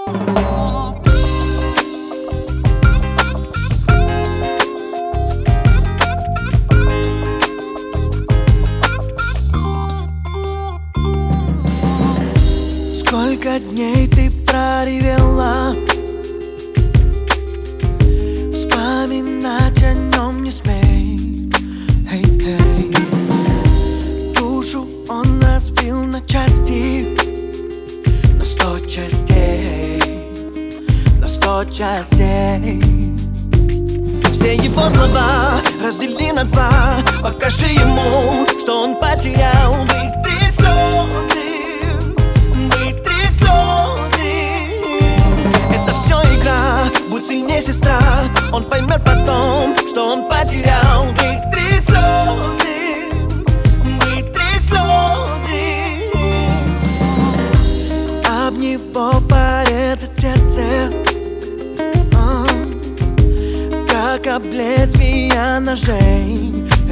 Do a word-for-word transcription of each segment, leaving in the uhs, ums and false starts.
Сколько дней ты проревела, вспоминать о нем не смей. Эй, эй. Душу он разбил на части, на сто частей, на сто частей. Все его слова раздели на два. Покажи ему, что он потерял. Вытри слезы, вытри слезы. Это все игра, будь сильнее, сестра. Он поймет потом, что он потерял. Вытри слезы, вытри слезы. Об него порезать сердце, как об лезвия ножей.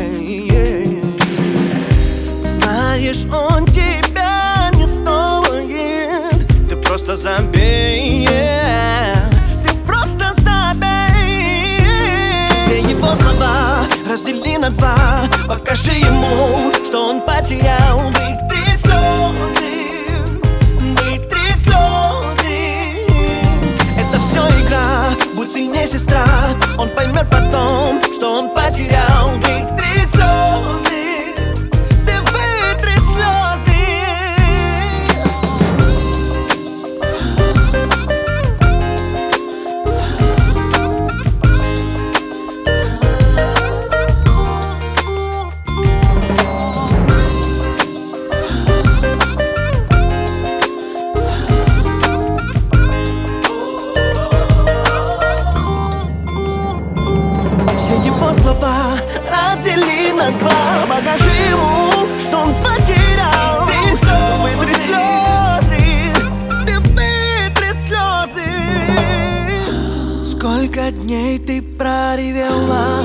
Знаешь, он тебя не стоит. Ты просто забей, ты просто забей. Все его слова раздели на два. Покажи ему, что он потерял. Вытри слезы, вытри слезы. Это все игра, будь сильнее, сестра. Он поймет потом, что он потерял. Вытри слезы, ты вытри слезы. Его слова раздели на два. Покажи ему, что он потерял. Вытри слезы, ты вытри слезы. Сколько дней ты проревела,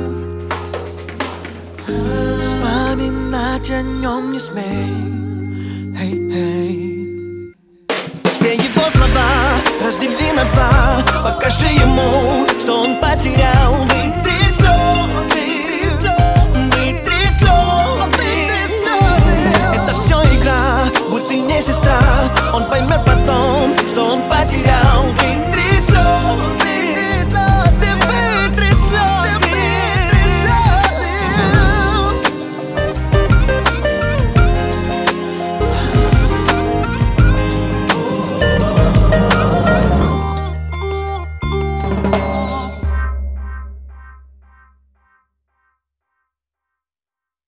вспоминать о нем не смей. Эй, эй. Все его слова раздели на два. Покажи ему, что он потерял.